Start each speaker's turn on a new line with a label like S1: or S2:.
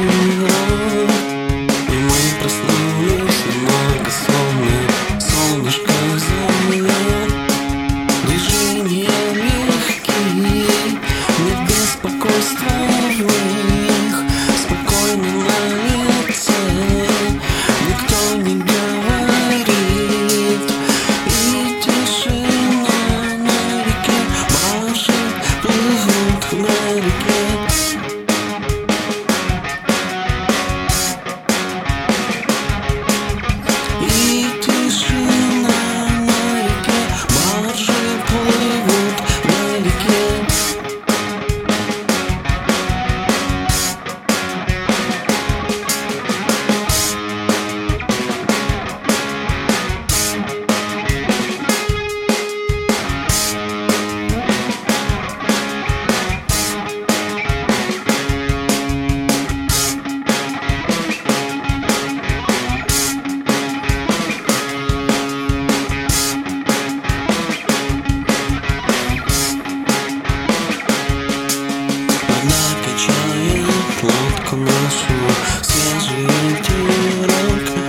S1: И мы проснулись немного сонные, солнышко зовет. Движения легкие, нет беспокойства в них, спокойно на лице, никто не говорит. И тишина на реке, баржи плывут на реке. И тишина на реке, баржи плывут на реке. Она качает лодку нашу, свежий ветерок